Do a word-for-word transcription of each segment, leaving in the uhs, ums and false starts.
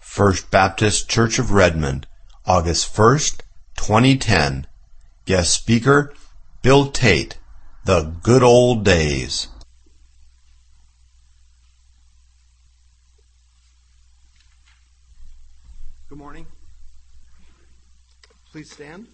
First Baptist Church of Redmond, August first, twenty ten. Guest speaker, Bill Tate, The Good Old Days. Good morning. Please stand.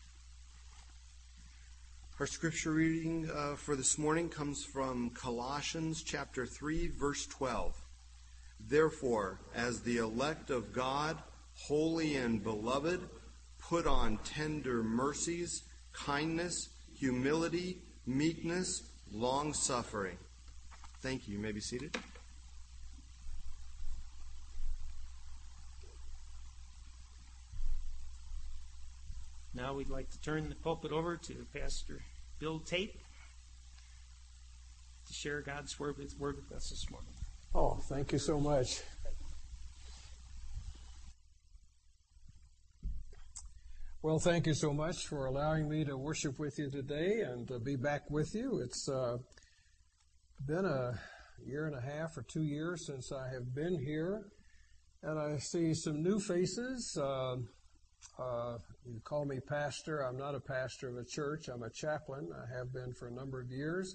Our scripture reading uh, for this morning comes from Colossians chapter three, verse twelve. Therefore, as the elect of God, holy and beloved, put on tender mercies, kindness, humility, meekness, long-suffering. Thank you. You may be seated. Now we'd like to turn the pulpit over to Pastor Bill Tate to share God's word with, word with us this morning. Oh, thank you so much. Well, thank you so much for allowing me to worship with you today and to be back with you. It's uh, been a year and a half or two years since I have been here, and I see some new faces. Uh, uh, you call me pastor. I'm not a pastor of a church. I'm a chaplain. I have been for a number of years.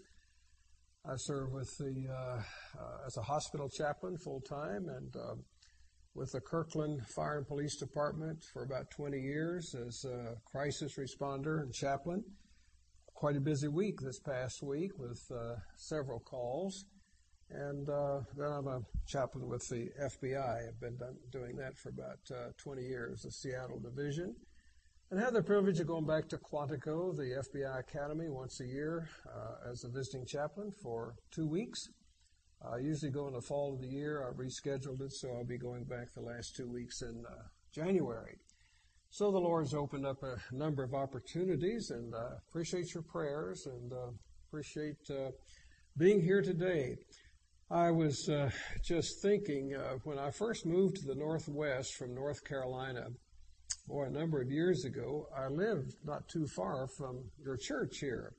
I serve with the uh, uh, as a hospital chaplain full time, and uh, with the Kirkland Fire and Police Department for about twenty years as a crisis responder and chaplain. Quite a busy week this past week with uh, several calls, and uh, then I'm a chaplain with the F B I. I've been done, doing that for about uh, twenty years, the Seattle Division. And had the privilege of going back to Quantico, the F B I Academy, once a year uh, as a visiting chaplain for two weeks. I uh, usually go in the fall of the year. I rescheduled it, so I'll be going back the last two weeks in uh, January. So the Lord's opened up a number of opportunities, and I uh, appreciate your prayers and uh, appreciate uh, being here today. I was uh, just thinking, uh, when I first moved to the Northwest from North Carolina, Boy, a number of years ago, I lived not too far from your church here.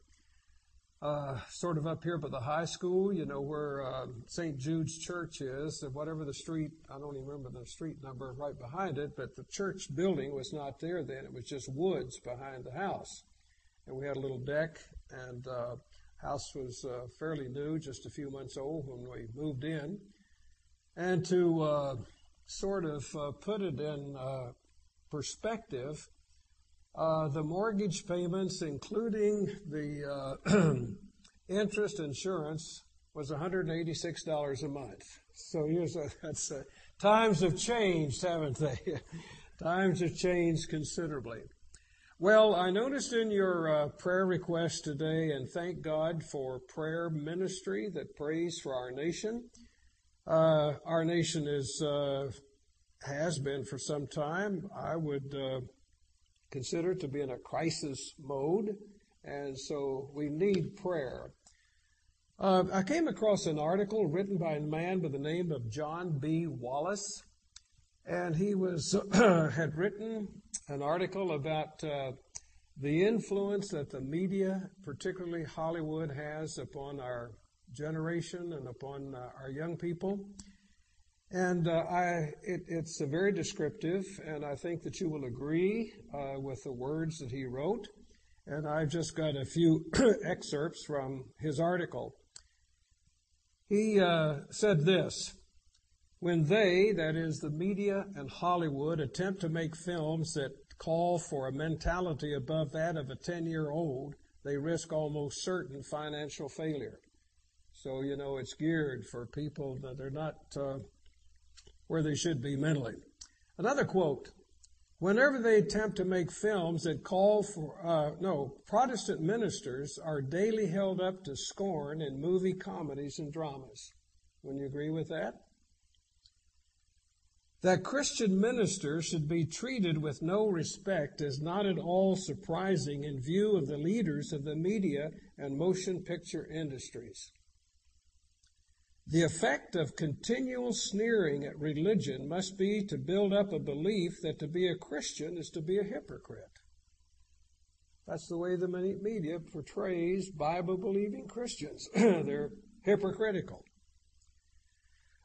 Uh, sort of up here by the high school, you know, where uh, Saint Jude's Church is, and whatever the street, I don't even remember the street number right behind it, but the church building was not there then. It was just woods behind the house. And we had a little deck, and uh house was uh, fairly new, just a few months old when we moved in. And to uh, sort of uh, put it in uh, perspective, uh, the mortgage payments, including the uh, interest insurance, was one hundred eighty-six dollars a month. So here's a, that's a, times have changed, haven't they? Times have changed considerably. Well, I noticed in your uh, prayer request today, and thank God for prayer ministry that prays for our nation. Uh, our nation is uh, has been for some time. I would uh, consider it to be in a crisis mode, and so we need prayer. Uh, I came across an article written by a man by the name of John B. Wallace, and he was had written an article about uh, the influence that the media, particularly Hollywood, has upon our generation and upon uh, our young people. And uh, I, it, it's uh, very descriptive, and I think that you will agree uh, with the words that he wrote. And I've just got a few excerpts from his article. He uh, said this: when they, that is the media and Hollywood, attempt to make films that call for a mentality above that of a ten-year-old, they risk almost certain financial failure. So, you know, it's geared for people that are not uh, where they should be mentally. Another quote: whenever they attempt to make films that call for, uh, no, Protestant ministers are daily held up to scorn in movie comedies and dramas. Wouldn't you agree with that? That Christian ministers should be treated with no respect is not at all surprising in view of the leaders of the media and motion picture industries. The effect of continual sneering at religion must be to build up a belief that to be a Christian is to be a hypocrite. That's the way the media portrays Bible-believing Christians. They're hypocritical.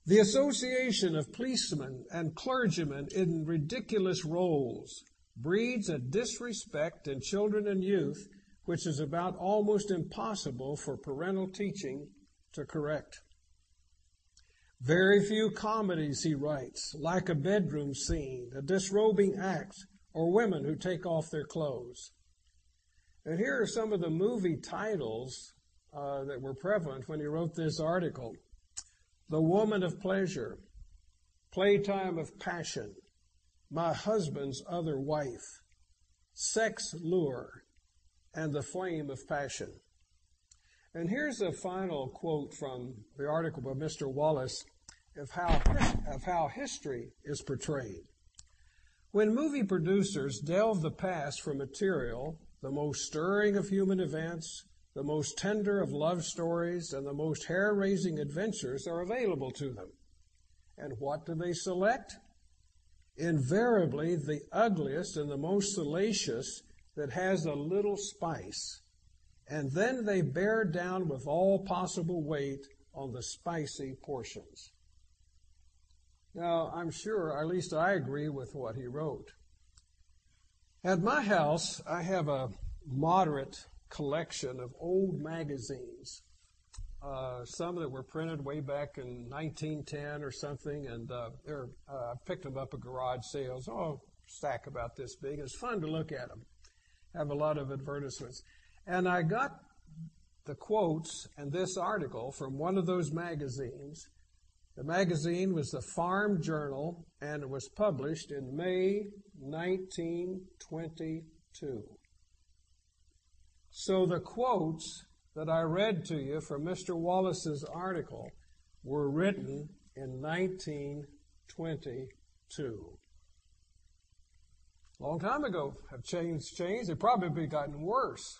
The association of policemen and clergymen in ridiculous roles breeds a disrespect in children and youth which is about almost impossible for parental teaching to correct. Very few comedies, he writes, like a bedroom scene, a disrobing act, or women who take off their clothes. And here are some of the movie titles uh, that were prevalent when he wrote this article. The Woman of Pleasure, Playtime of Passion, My Husband's Other Wife, Sex Lure, and The Flame of Passion. And here's a final quote from the article by Mister Wallace of how, of how history is portrayed. When movie producers delve the past for material, the most stirring of human events, the most tender of love stories, and the most hair-raising adventures are available to them. And what do they select? Invariably the ugliest and the most salacious that has a little spice. And then they bear down with all possible weight on the spicy portions. Now, I'm sure, or at least I agree with what he wrote. At my house, I have a moderate collection of old magazines. Uh, some that were printed way back in nineteen ten or something, and uh, they're, uh, I picked them up at garage sales. Oh, stack about this big. It's fun to look at them. Have a lot of advertisements. And I got the quotes and this article from one of those magazines. The magazine was the Farm Journal, and it was published in May nineteen twenty-two. So the quotes that I read to you from Mister Wallace's article were written in nineteen twenty-two. Long time ago. Have changed, changed. They've probably gotten worse.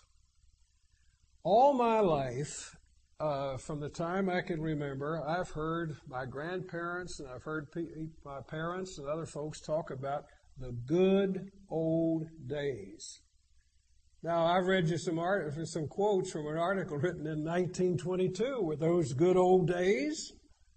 All my life, uh, from the time I can remember, I've heard my grandparents and I've heard pe- my parents and other folks talk about the good old days. Now, I've read you some art, some quotes from an article written in nineteen twenty-two. Were those good old days?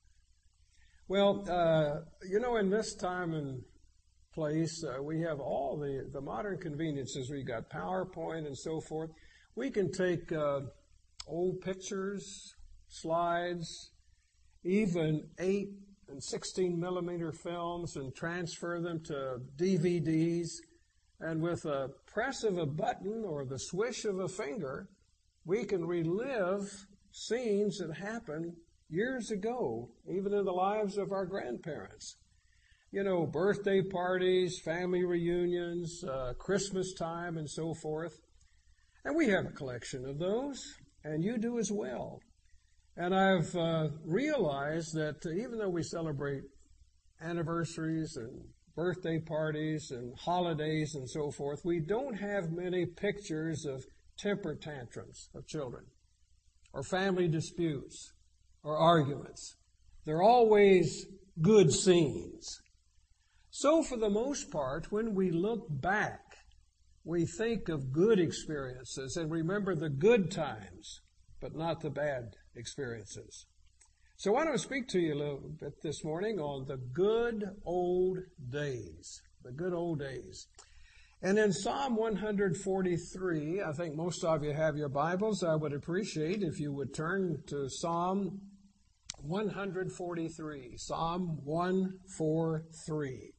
Well, uh, you know, in this time and place, uh, we have all the, the modern conveniences. We've got PowerPoint and so forth. We can take uh, old pictures, slides, even eight and sixteen millimeter films and transfer them to D V Ds. And with a press of a button or the swish of a finger, we can relive scenes that happened years ago, even in the lives of our grandparents. You know, birthday parties, family reunions, uh, Christmas time, and so forth. And we have a collection of those, and you do as well. And I've uh, realized that uh, even though we celebrate anniversaries and birthday parties and holidays and so forth, we don't have many pictures of temper tantrums of children or family disputes or arguments. They're always good scenes. So for the most part, when we look back, we think of good experiences and remember the good times, but not the bad experiences. So I want to speak to you a little bit this morning on the good old days, the good old days. And in Psalm one forty-three, I think most of you have your Bibles. I would appreciate if you would turn to Psalm one forty-three, Psalm one forty-three.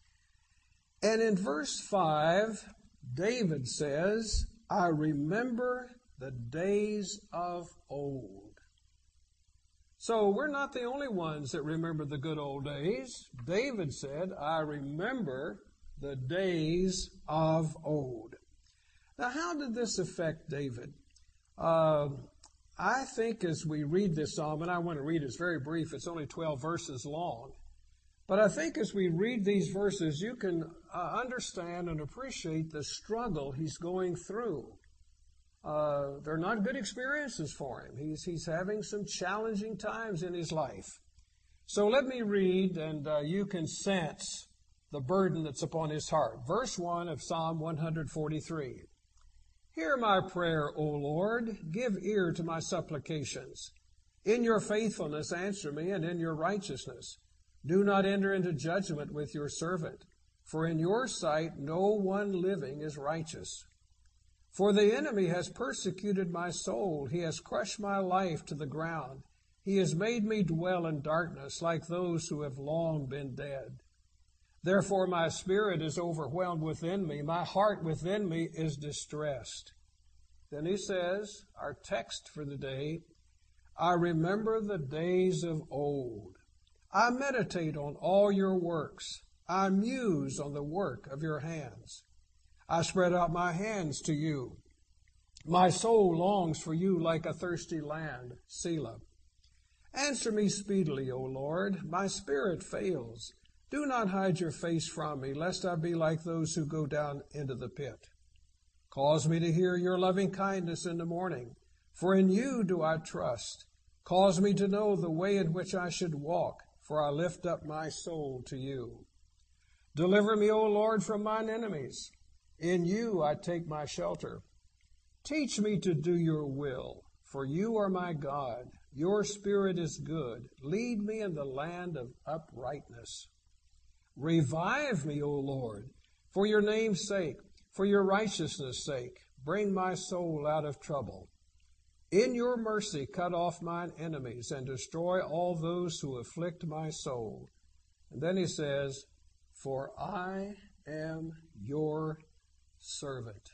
And in verse five, David says, I remember the days of old. So we're not the only ones that remember the good old days. David said, I remember the days of old. Now, how did this affect David? Uh, I think as we read this psalm, and I want to read it, it's very brief, it's only twelve verses long. But I think as we read these verses, you can uh, understand and appreciate the struggle he's going through. Uh, they're not good experiences for him. He's, he's having some challenging times in his life. So let me read, and uh, you can sense the burden that's upon his heart. Verse one of Psalm one forty-three. Hear my prayer, O Lord. Give ear to my supplications. In your faithfulness answer me, and in your righteousness. Do not enter into judgment with your servant, for in your sight no one living is righteous. For the enemy has persecuted my soul. He has crushed my life to the ground. He has made me dwell in darkness like those who have long been dead. Therefore my spirit is overwhelmed within me. My heart within me is distressed. Then he says, our text for the day, I remember the days of old. I meditate on all your works. I muse on the work of your hands. I spread out my hands to you. My soul longs for you like a thirsty land. Selah. Answer me speedily, O Lord. My spirit fails. Do not hide your face from me, lest I be like those who go down into the pit. Cause me to hear your loving kindness in the morning, for in you do I trust. Cause me to know the way in which I should walk, for I lift up my soul to you. Deliver me, O Lord, from mine enemies. In you I take my shelter. Teach me to do your will, for you are my God. Your spirit is good. Lead me in the land of uprightness. Revive me, O Lord, for your name's sake, for your righteousness' sake. Bring my soul out of trouble. In your mercy cut off mine enemies and destroy all those who afflict my soul. And then he says, for I am your servant.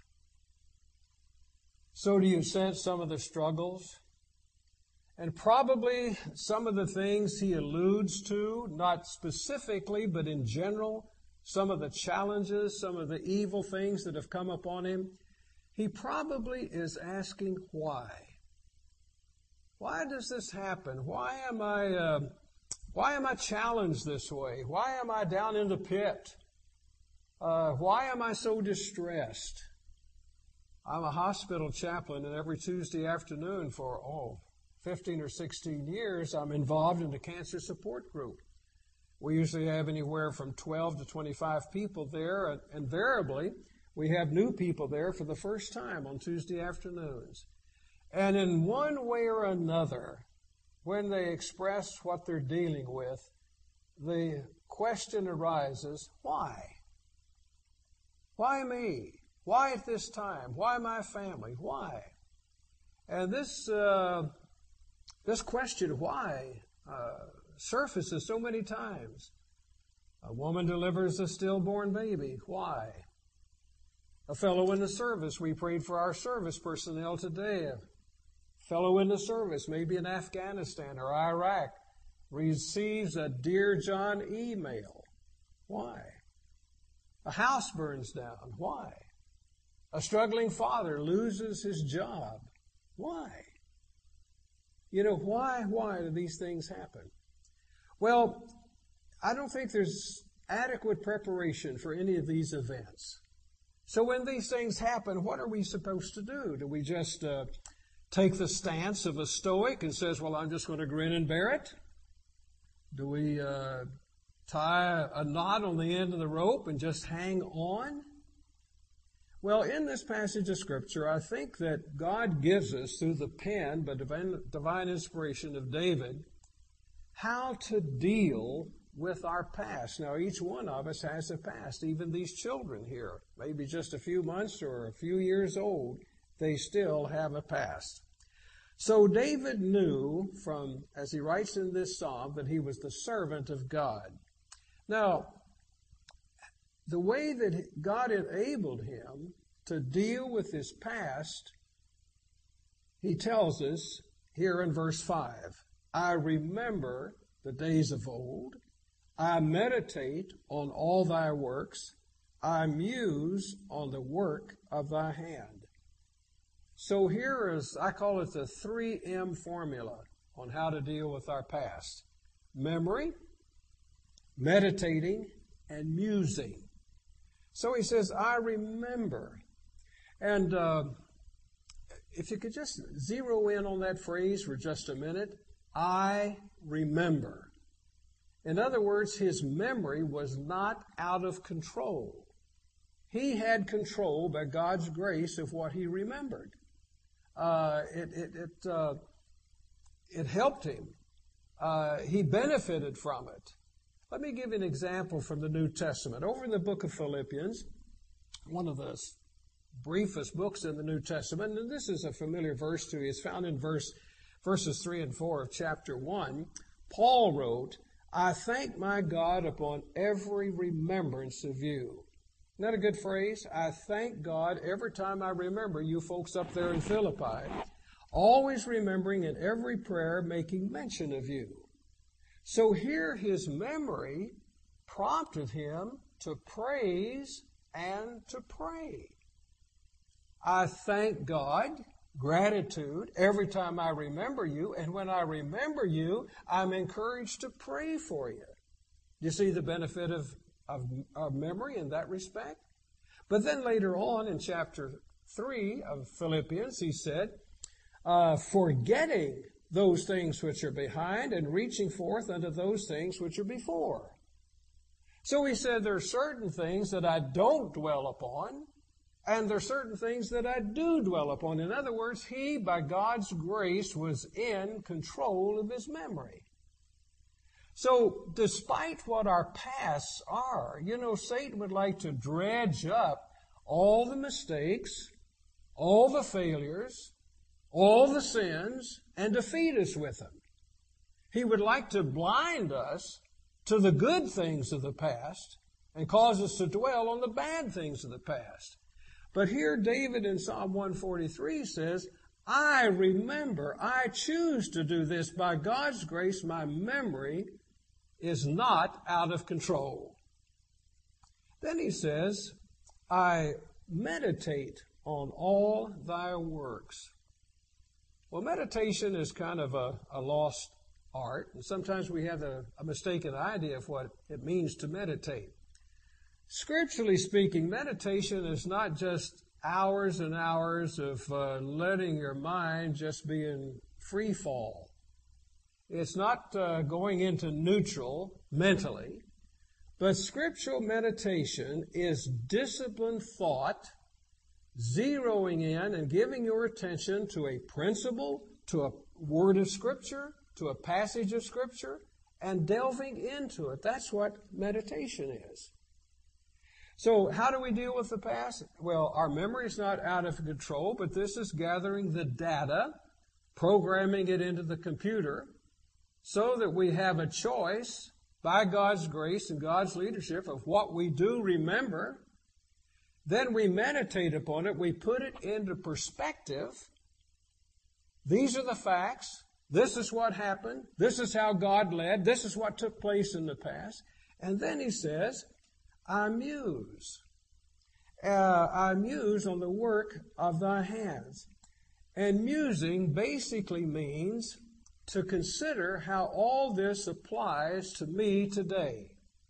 So do you sense some of the struggles? And probably some of the things he alludes to, not specifically, but in general, some of the challenges, some of the evil things that have come upon him, he probably is asking why. Why does this happen? Why am I, uh, why am I challenged this way? Why am I down in the pit? Uh, why am I so distressed? I'm a hospital chaplain, and every Tuesday afternoon for, oh, fifteen or sixteen years, I'm involved in the cancer support group. We usually have anywhere from twelve to twenty-five people there, and invariably, we have new people there for the first time on Tuesday afternoons. And in one way or another, when they express what they're dealing with, the question arises, why? Why me? Why at this time? Why my family? Why? And this uh, this question, why, uh, surfaces so many times. A woman delivers a stillborn baby. Why? A fellow in the service, we prayed for our service personnel today. A fellow in the service, maybe in Afghanistan or Iraq, receives a Dear John email. Why? A house burns down. Why? A struggling father loses his job. Why? You know, why, why do these things happen? Well, I don't think there's adequate preparation for any of these events. So when these things happen, what are we supposed to do? Do we just uh, take the stance of a stoic and says, well, I'm just going to grin and bear it? Do we uh, tie a knot on the end of the rope and just hang on? Well, in this passage of Scripture, I think that God gives us, through the pen, but divine, divine inspiration of David, how to deal with our past. Now, each one of us has a past. Even these children here, maybe just a few months or a few years old, they still have a past. So David knew from, as he writes in this psalm, that he was the servant of God. Now, the way that God enabled him to deal with his past, he tells us here in verse five, I remember the days of old. I meditate on all thy works. I muse on the work of thy hand. So here is, I call it the three M formula on how to deal with our past. Memory, meditating, and musing. So he says, I remember. And uh, if you could just zero in on that phrase for just a minute, I remember. In other words, his memory was not out of control. He had control by God's grace of what he remembered. Uh, it, it, it, uh, it helped him. Uh, he benefited from it. Let me give you an example from the New Testament. Over in the book of Philippians, one of the briefest books in the New Testament, and this is a familiar verse to you. It's found in verse verses three and four of chapter one. Paul wrote, I thank my God upon every remembrance of you. Isn't that a good phrase? I thank God every time I remember you folks up there in Philippi, always remembering in every prayer making mention of you. So here his memory prompted him to praise and to pray. I thank God, gratitude, every time I remember you, and when I remember you, I'm encouraged to pray for you. You see the benefit of, of, of memory in that respect? But then later on in chapter three of Philippians, he said, uh, forgetting those things which are behind and reaching forth unto those things which are before. So he said there are certain things that I don't dwell upon, and there are certain things that I do dwell upon. In other words, he, by God's grace, was in control of his memory. So despite what our pasts are, you know, Satan would like to dredge up all the mistakes, all the failures, all the sins, and defeat us with them. He would like to blind us to the good things of the past and cause us to dwell on the bad things of the past. But here David in Psalm one forty-three says, I remember, I choose to do this. By God's grace, my memory is not out of control. Then he says, I meditate on all thy works. Well, meditation is kind of a, a lost art, and sometimes we have a, a mistaken idea of what it means to meditate. Scripturally speaking, meditation is not just hours and hours of uh, letting your mind just be in free fall. It's not uh, going into neutral mentally, but scriptural meditation is disciplined thought, zeroing in and giving your attention to a principle, to a word of Scripture, to a passage of Scripture, and delving into it. That's what meditation is. So how do we deal with the past? Well, our memory is not out of control, but this is gathering the data, programming it into the computer, so that we have a choice by God's grace and God's leadership of what we do remember. Then we meditate upon it. We put it into perspective. These are the facts. This is what happened. This is how God led. This is what took place in the past. And then he says, I muse. Uh, I muse on the work of thy hands. And musing basically means to consider how all this applies to me today.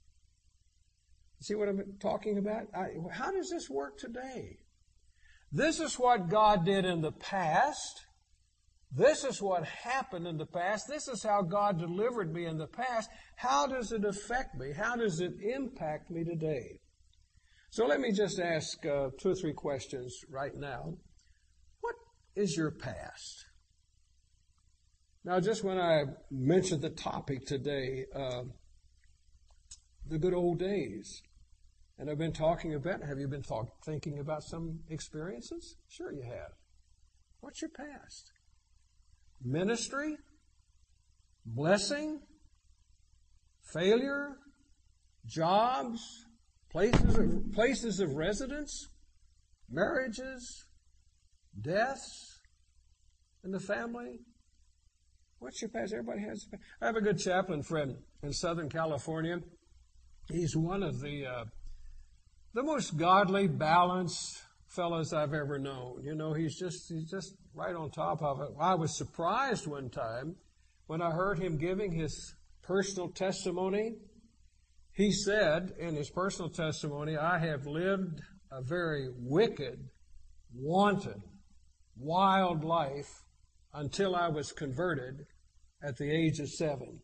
See what I'm talking about? I, how does this work today? This is what God did in the past. This is what happened in the past. This is how God delivered me in the past. How does it affect me? How does it impact me today? So let me just ask uh, two or three questions right now. What is your past? Now, just when I mentioned the topic today, uh, the good old days, and I've been talking about, have you been talk, thinking about some experiences? Sure you have. What's your past? Ministry? Blessing? Failure? Jobs? Places of, places of residence? Marriages? Deaths in the family? What's your past? Everybody has. I have a good chaplain friend in Southern California. He's one of the uh, the most godly, balanced fellows I've ever known. You know, he's just he's just right on top of it. I was surprised one time when I heard him giving his personal testimony. He said in his personal testimony, I have lived a very wicked, wanton, wild life until I was converted at the age of seven.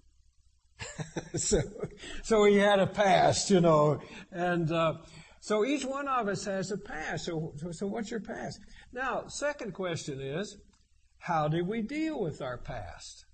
so, so he had a past, you know, and uh, so each one of us has a past. So, so, so what's your past? Now, second question is, how did we deal with our past?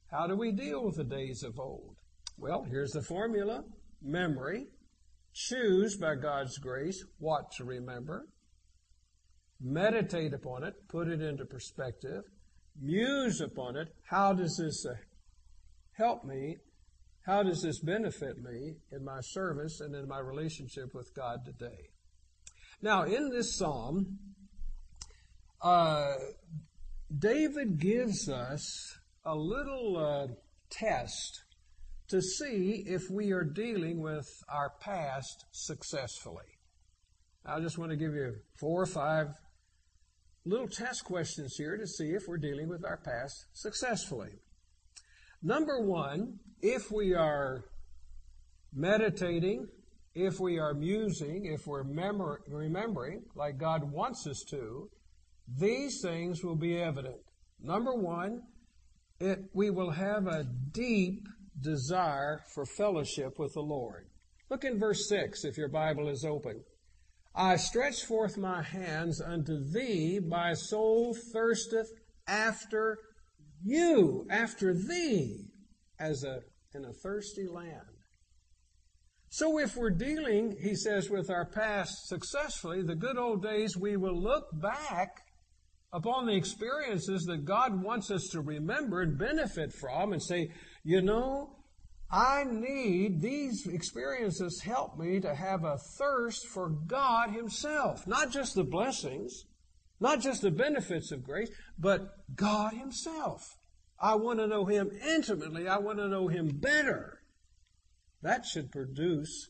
How do we deal with the days of old? Well, here's the formula. Memory. Choose by God's grace what to remember. Meditate upon it. Put it into perspective. Muse upon it. How does this uh, help me? How does this benefit me in my service and in my relationship with God today? Now, in this psalm, uh, David gives us a little uh, test to see if we are dealing with our past successfully. I just want to give you four or five little test questions here to see if we're dealing with our past successfully. Number one, if we are meditating, if we are musing, if we're memor- remembering like God wants us to, these things will be evident. Number one, it, we will have a deep desire for fellowship with the Lord. Look in verse six if your Bible is open. I stretch forth my hands unto thee, my soul thirsteth after you, after thee, as a in a thirsty land. So if we're dealing, he says, with our past successfully, the good old days, we will look back upon the experiences that God wants us to remember and benefit from and say, you know, I need, these experiences help me to have a thirst for God Himself. Not just the blessings, not just the benefits of grace, but God Himself. I want to know Him intimately. I want to know Him better. That should produce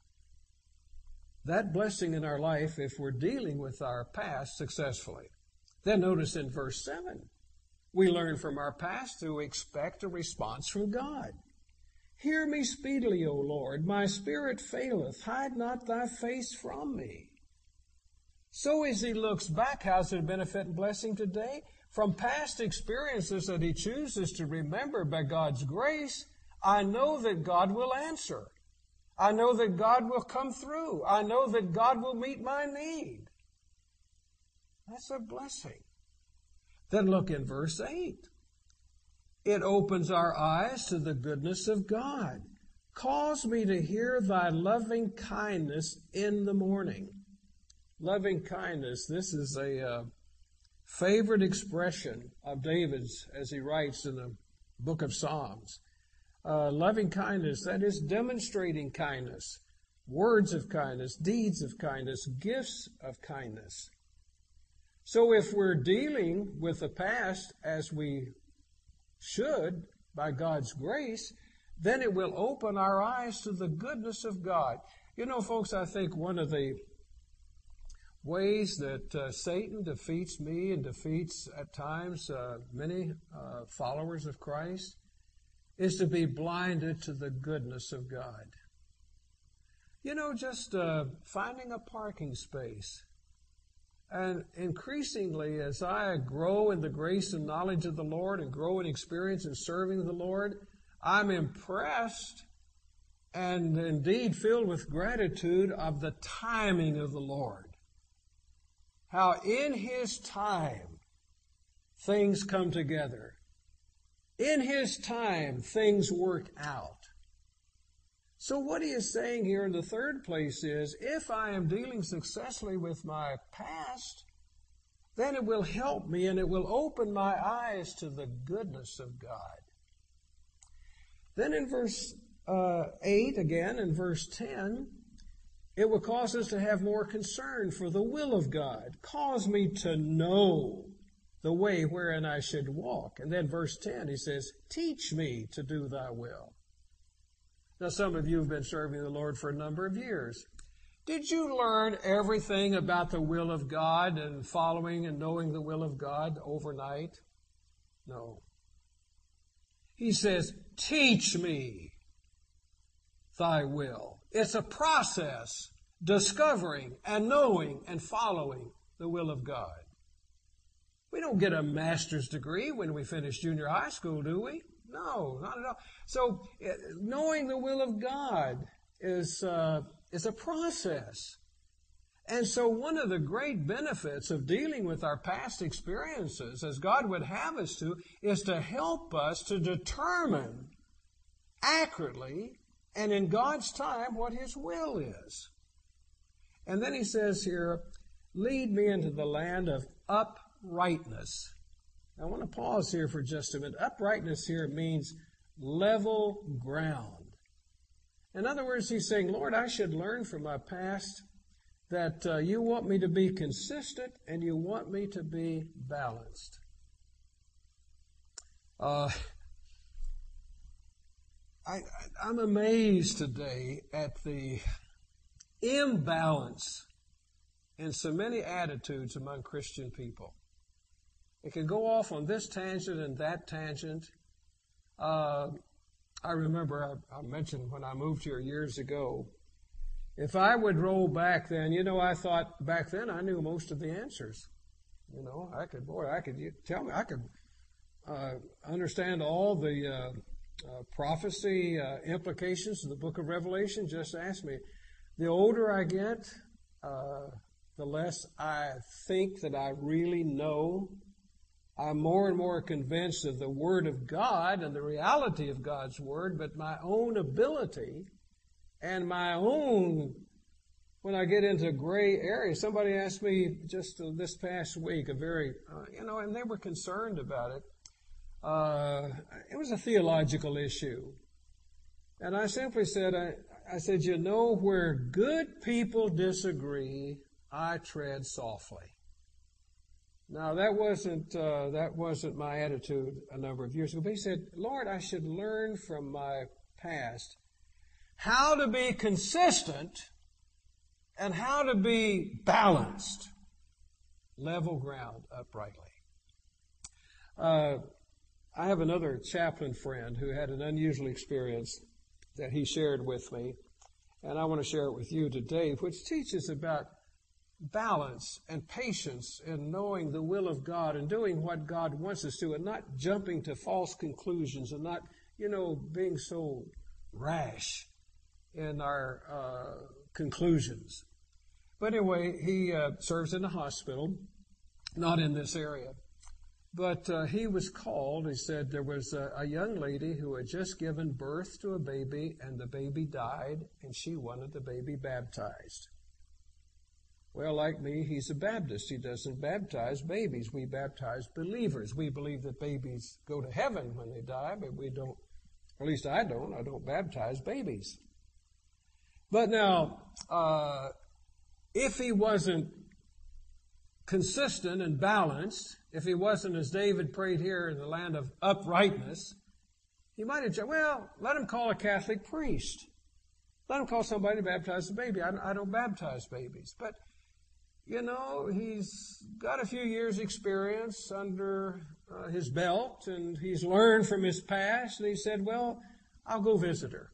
that blessing in our life if we're dealing with our past successfully. Then notice in verse seven, we learn from our past to expect a response from God. Hear me speedily, O Lord, my spirit faileth. Hide not thy face from me. So as he looks back, how's it a benefit and blessing today? From past experiences that he chooses to remember by God's grace, I know that God will answer. I know that God will come through. I know that God will meet my need. That's a blessing. Then look in verse eight. It opens our eyes to the goodness of God. Cause me to hear thy loving kindness in the morning. Loving kindness, this is a uh, favorite expression of David's as he writes in the book of Psalms. Uh, loving kindness, that is demonstrating kindness, words of kindness, deeds of kindness, gifts of kindness. So if we're dealing with the past as we should by God's grace, then it will open our eyes to the goodness of God. You know, folks, I think one of the ways that uh, Satan defeats me and defeats at times uh, many uh, followers of Christ is to be blinded to the goodness of God. You know, just uh, finding a parking space. And increasingly, as I grow in the grace and knowledge of the Lord and grow in experience in serving the Lord, I'm impressed and indeed filled with gratitude of the timing of the Lord. How in His time things come together. In His time things work out. So what he is saying here in the third place is, if I am dealing successfully with my past, then it will help me and it will open my eyes to the goodness of God. Then in verse uh, eight, again, in verse ten, it will cause us to have more concern for the will of God. Cause me to know the way wherein I should walk. And then verse ten, he says, teach me to do thy will. Now, some of you have been serving the Lord for a number of years. Did you learn everything about the will of God and following and knowing the will of God overnight? No. He says, teach me thy will. It's a process, discovering and knowing and following the will of God. We don't get a master's degree when we finish junior high school, do we? No, not at all. So knowing the will of God is uh, is a process. And so one of the great benefits of dealing with our past experiences, as God would have us to, is to help us to determine accurately and in God's time what His will is. And then He says here, lead me into the land of uprightness. I want to pause here for just a minute. Uprightness here means level ground. In other words, He's saying, Lord, I should learn from my past that uh, you want me to be consistent and you want me to be balanced. Uh, I, I'm amazed today at the imbalance in so many attitudes among Christian people. It can go off on this tangent and that tangent. Uh, I remember I, I mentioned when I moved here years ago, if I would roll back then, you know, I thought back then I knew most of the answers. You know, I could, boy, I could, you tell me, I could uh, understand all the uh, uh, prophecy uh, implications of the book of Revelation. Just ask me. The older I get, uh, the less I think that I really know. I'm more and more convinced of the Word of God and the reality of God's Word, but my own ability and my own, when I get into gray areas. Somebody asked me just this past week, a very, uh, you know, and they were concerned about it. Uh, it was a theological issue. And I simply said, I, I said, you know, where good people disagree, I tread softly. Now, that wasn't uh, that wasn't my attitude a number of years ago. But he said, Lord, I should learn from my past how to be consistent and how to be balanced, level ground, uprightly. Uh, I have another chaplain friend who had an unusual experience that he shared with me, and I want to share it with you today, which teaches about balance and patience in knowing the will of God and doing what God wants us to and not jumping to false conclusions and not, you know, being so rash in our uh, conclusions. But anyway, he uh, serves in a hospital, not in this area. But uh, he was called. He said there was a, a young lady who had just given birth to a baby, and the baby died, and she wanted the baby baptized. Well, like me, he's a Baptist. He doesn't baptize babies. We baptize believers. We believe that babies go to heaven when they die, but we don't, or at least I don't, I don't baptize babies. But now, uh, if he wasn't consistent and balanced, if he wasn't, as David prayed here, in the land of uprightness, he might have said, well, let him call a Catholic priest. Let him call somebody to baptize the baby. I, I don't baptize babies. But, you know, he's got a few years' experience under uh, his belt, and he's learned from his past, and he said, well, I'll go visit her.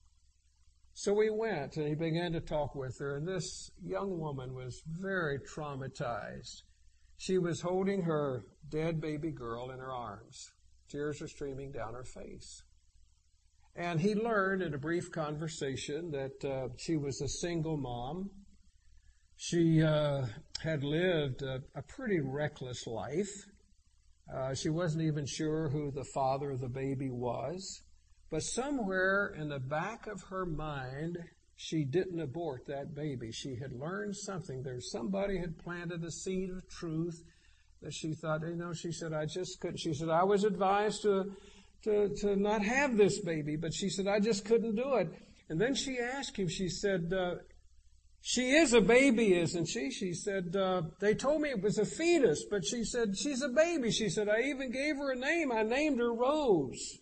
So we went, and he began to talk with her, and this young woman was very traumatized. She was holding her dead baby girl in her arms. Tears were streaming down her face. And he learned in a brief conversation that uh, she was a single mom. She uh, had lived a, a pretty reckless life. Uh, she wasn't even sure who the father of the baby was. But somewhere in the back of her mind, she didn't abort that baby. She had learned something. There, somebody had planted a seed of truth that she thought, you know, she said, I just couldn't. She said, I was advised to, to, to not have this baby, but she said, I just couldn't do it. And then she asked him, she said, uh, she is a baby, isn't she? She said, uh, they told me it was a fetus, but she said, she's a baby. She said, I even gave her a name. I named her Rose.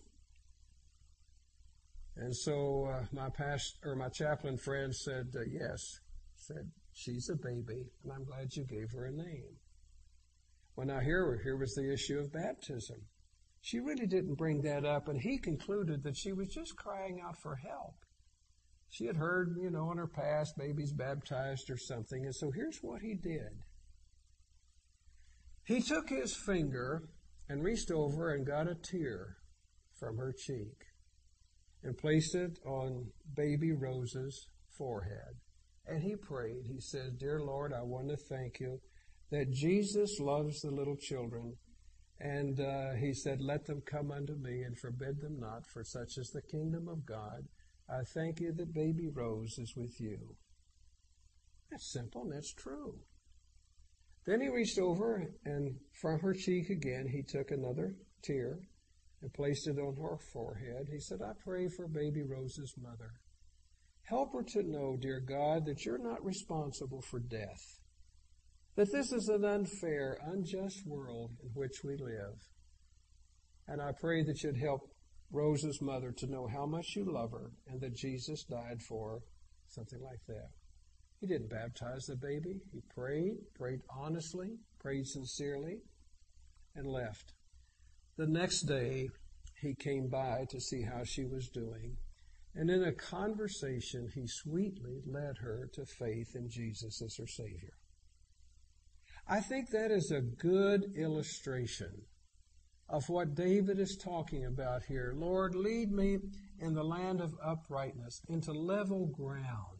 And so uh, my past or my chaplain friend said, uh, yes, said, she's a baby, and I'm glad you gave her a name. Well, now here, here was the issue of baptism. She really didn't bring that up, and he concluded that she was just crying out for help. She had heard, you know, in her past, babies baptized or something, and so here's what he did. He took his finger and reached over and got a tear from her cheek and placed it on baby Rose's forehead. And he prayed. He said, Dear Lord, I want to thank you that Jesus loves the little children. And uh, he said, let them come unto me and forbid them not, for such is the kingdom of God. I thank you that baby Rose is with you. That's simple and that's true. Then he reached over and from her cheek again, he took another tear and placed it on her forehead. He said, I pray for baby Rose's mother. Help her to know, dear God, that you're not responsible for death. That this is an unfair, unjust world in which we live. And I pray that you'd help Rose's mother to know how much you love her and that Jesus died for her, something like that. He didn't baptize the baby. He prayed, prayed honestly, prayed sincerely, and left. The next day, he came by to see how she was doing. And in a conversation, he sweetly led her to faith in Jesus as her Savior. I think that is a good illustration of what David is talking about here. Lord, lead me in the land of uprightness, into level ground,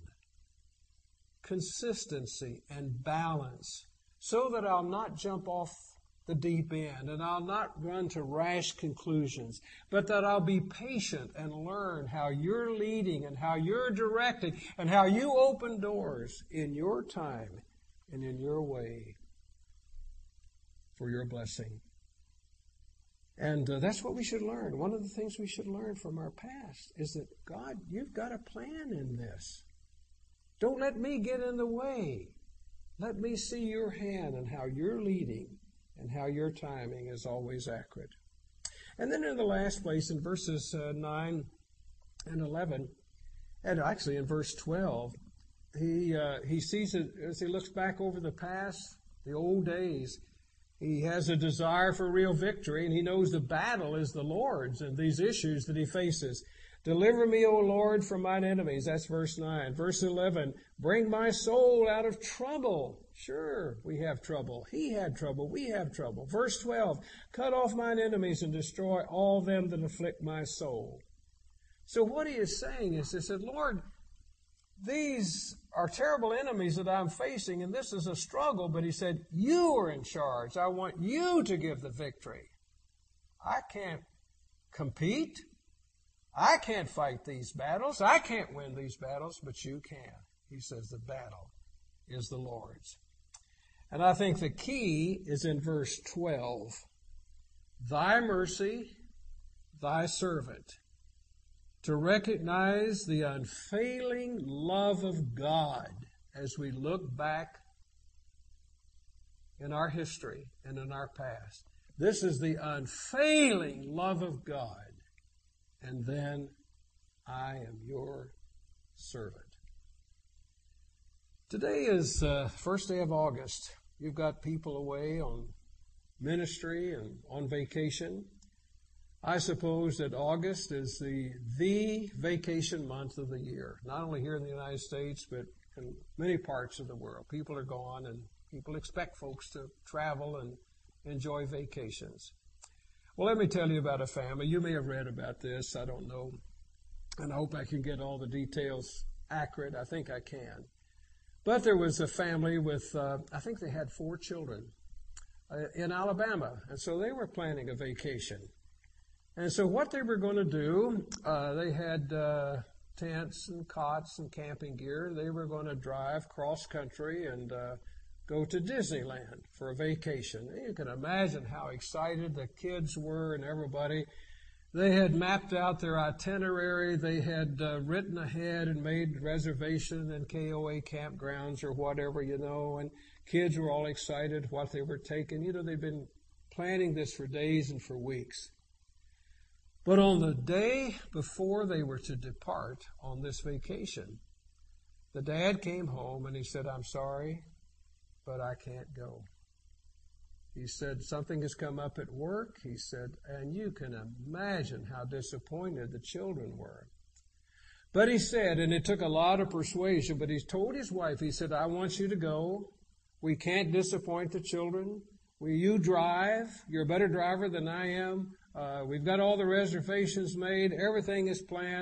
consistency and balance, so that I'll not jump off the deep end and I'll not run to rash conclusions, but that I'll be patient and learn how you're leading and how you're directing and how you open doors in your time and in your way for your blessing. And uh, that's what we should learn. One of the things we should learn from our past is that, God, you've got a plan in this. Don't let me get in the way. Let me see your hand and how you're leading and how your timing is always accurate. And then in the last place, in verses uh, nine and eleven, and actually in verse twelve, he uh, he sees it as he looks back over the past, the old days. He has a desire for real victory, and he knows the battle is the Lord's and these issues that he faces. Deliver me, O Lord, from mine enemies. That's verse nine. Verse eleven, bring my soul out of trouble. Sure, we have trouble. He had trouble. We have trouble. Verse twelve, cut off mine enemies and destroy all them that afflict my soul. So what he is saying is, he said, Lord, these are terrible enemies that I'm facing, and this is a struggle, but he said, you are in charge. I want you to give the victory. I can't compete. I can't fight these battles. I can't win these battles, but you can. He says the battle is the Lord's. And I think the key is in verse twelve. Thy mercy, thy servant. To recognize the unfailing love of God as we look back in our history and in our past. This is the unfailing love of God. And then I am your servant. Today is uh, first day of August. You've got people away on ministry and on vacation. I suppose that August is the the vacation month of the year, not only here in the United States, but in many parts of the world. People are gone, and people expect folks to travel and enjoy vacations. Well, let me tell you about a family. You may have read about this. I don't know. And I hope I can get all the details accurate. I think I can. But there was a family with, uh, I think they had four children uh, in Alabama. And so they were planning a vacation. And so what they were going to do, uh, they had uh, tents and cots and camping gear. They were going to drive cross country and uh, go to Disneyland for a vacation. You can imagine how excited the kids were and everybody. They had mapped out their itinerary. They had uh, written ahead and made reservations in K O A campgrounds or whatever, you know, and kids were all excited what they were taking. You know, they've been planning this for days and for weeks. But on the day before they were to depart on this vacation, the dad came home and he said, I'm sorry, but I can't go. He said, something has come up at work. He said, and you can imagine how disappointed the children were. But he said, and it took a lot of persuasion, but he told his wife, he said, I want you to go. We can't disappoint the children. Will you drive? You're a better driver than I am. Uh, we've got all the reservations made. Everything is planned.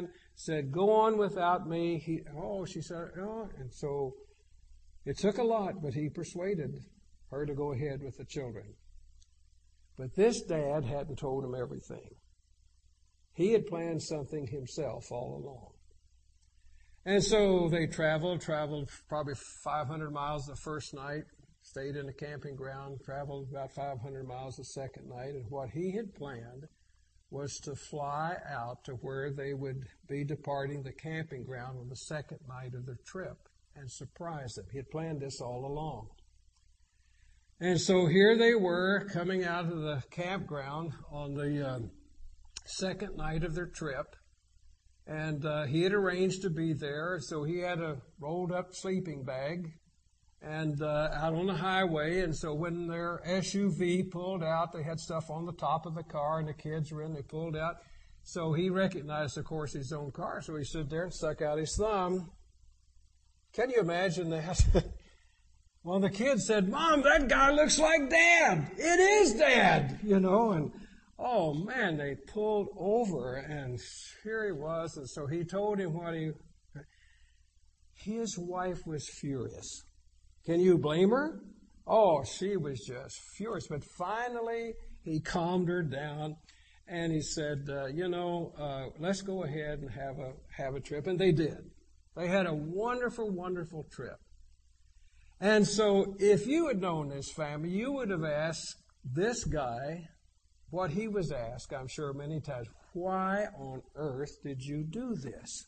said, go on without me. He, oh, she said, oh. And so it took a lot, but he persuaded her to go ahead with the children. But this dad hadn't told him everything. He had planned something himself all along. And so they traveled, traveled probably five hundred miles the first night, stayed in a camping ground, traveled about five hundred miles the second night, and what he had planned was to fly out to where they would be departing the camping ground on the second night of their trip and surprise them. He had planned this all along. And so here they were coming out of the campground on the uh, second night of their trip. And uh, he had arranged to be there, so he had a rolled-up sleeping bag and uh, out on the highway. And so when their S U V pulled out, they had stuff on the top of the car, and the kids were in. They pulled out. So he recognized, of course, his own car. So he stood there and stuck out his thumb. Can you imagine that? Well, the kids said, Mom, that guy looks like Dad. It is Dad, you know, and oh, man, they pulled over, and here he was. And so he told him what he... His wife was furious. Can you blame her? Oh, she was just furious. But finally, he calmed her down, and he said, uh, you know, uh, let's go ahead and have a have a trip. And they did. They had a wonderful, wonderful trip. And so if you had known this family, you would have asked this guy what he was asked, I'm sure, many times. Why on earth did you do this?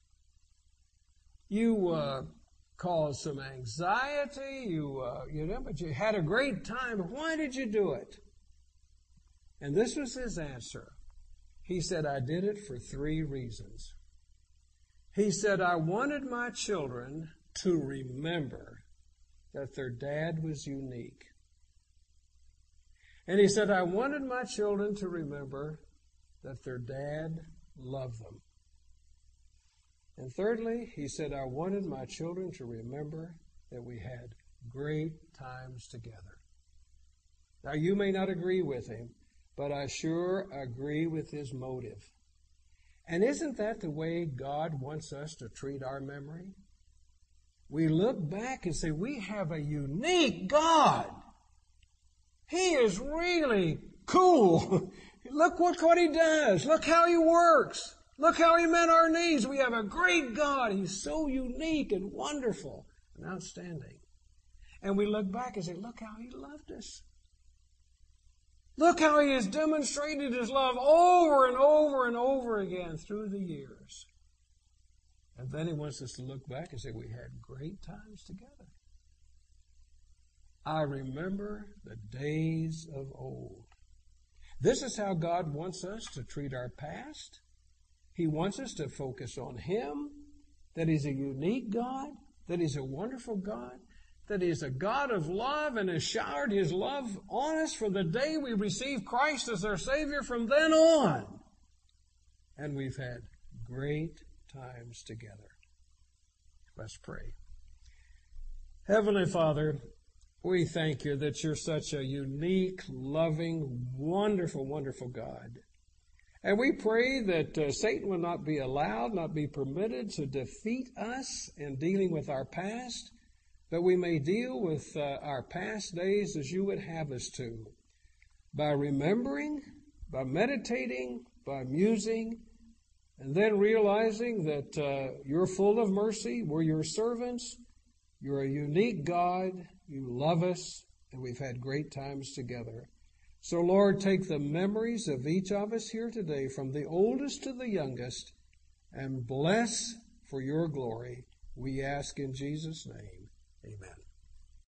You uh, caused some anxiety, you, uh, you know, but you had a great time. Why did you do it? And this was his answer. He said, I did it for three reasons. He said, I wanted my children to remember that their dad was unique. And he said, I wanted my children to remember that their dad loved them. And thirdly, he said, I wanted my children to remember that we had great times together. Now, you may not agree with him, but I sure agree with his motive. And isn't that the way God wants us to treat our memory? We look back and say, we have a unique God. He is really cool. Look what, what he does. Look how he works. Look how he met our needs. We have a great God. He's so unique and wonderful and outstanding. And we look back and say, look how he loved us. Look how he has demonstrated his love over and over and over again through the years. And then he wants us to look back and say, we had great times together. I remember the days of old. This is how God wants us to treat our past. He wants us to focus on him, that he's a unique God, that he's a wonderful God, that he's a God of love and has showered his love on us from the day we received Christ as our Savior from then on. And we've had great times together. Let's pray. Heavenly Father, we thank you that you're such a unique, loving, wonderful, wonderful God. And we pray that uh, Satan will not be allowed, not be permitted to defeat us in dealing with our past, but we may deal with uh, our past days as you would have us to, by remembering, by meditating, by musing, and then realizing that uh, you're full of mercy, we're your servants, you're a unique God, you love us, and we've had great times together. So, Lord, take the memories of each of us here today, from the oldest to the youngest, and bless for your glory, we ask in Jesus' name.